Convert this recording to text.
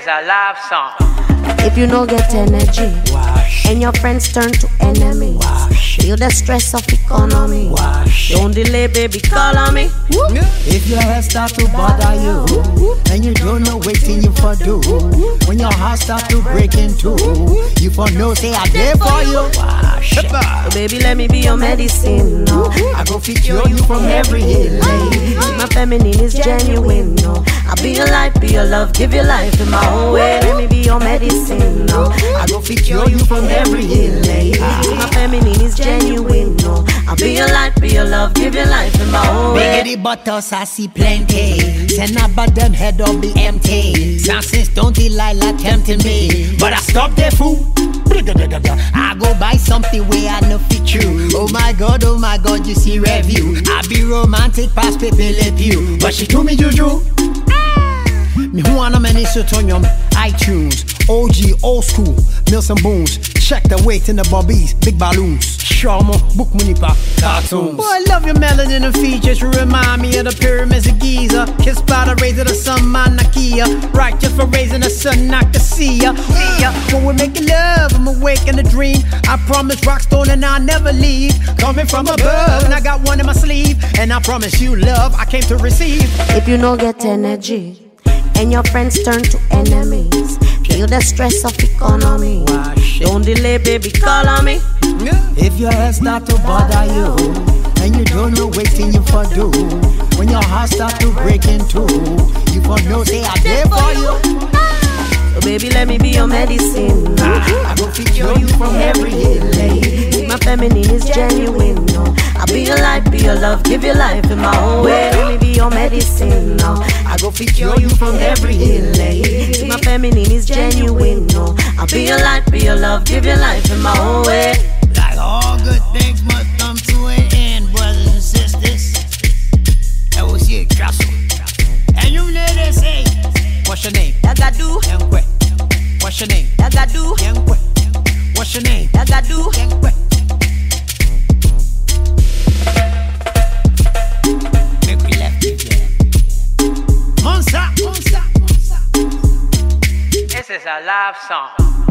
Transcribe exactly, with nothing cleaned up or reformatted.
is a love song. If you no get energy, wash. And your friends turn to enemies, wash. Feel the stress of economy, wash. Don't delay, baby, call on me. Whoop. If your head start to bother you, and you don't know what thing you for do, when your heart start to break in two, you for know say I there for you. Wash. So baby, let me be your medicine, no. I go fit you from every hill. My feminine is genuine, no. I'll be your life, be your love, give you life in my own way. Let me be your medicine, no. I go fit you from every hill. My feminine is genuine, no. I'll be your life, be your love, give you life in my own way. Biggity butters, I see plenty. Send about them head up be empty. Success don't Delilah tempting me, but I stop there fool. I go buy something where I know fit you. Oh my God, oh my God, you see review. I be romantic past people lip you, but she told me juju. Me who wanna many sutonium, iTunes, O G, old school, Mills and Boons. Check the weight in the bobbies, big balloons. Sharma, book money pop, cartoons. Boy, I love your melanin and features. You remind me of the pyramids of Giza. Kissed by the rays of the sun, my Nakia. Righteous for raising the sun, I can see ya. When we're making love, I'm awake in a dream. I promise Rockstone and I'll never leave. Coming from above, and I got one in my sleeve. And I promise you love, I came to receive. If you no get energy, and your friends turn to enemies, feel the stress of economy, wash. Don't delay, baby, call on me. If your head start to bother you, and you don't know what thing you for do, when your heart start to break in two, you for know say I there for you. So baby, let me be your medicine, no. I go fit you from every hill. My feminine is genuine, no. I'll be your life, be your love, give you life in my own way. Let me be your medicine, no. I go fit you from every hill. My feminine is genuine, no. I'll be your life, be your love, give you life in my own way. Like all good things must come to an end, brothers and sisters. That was it, Castle. And you know they say, what's your name? Dagadu. Yankwe. What's your name? Dagadu. Yankwe. What's your name? Dagadu. Yankwe. Make we left it, yeah. Monsa, Monsa, Monsa. This is a love song.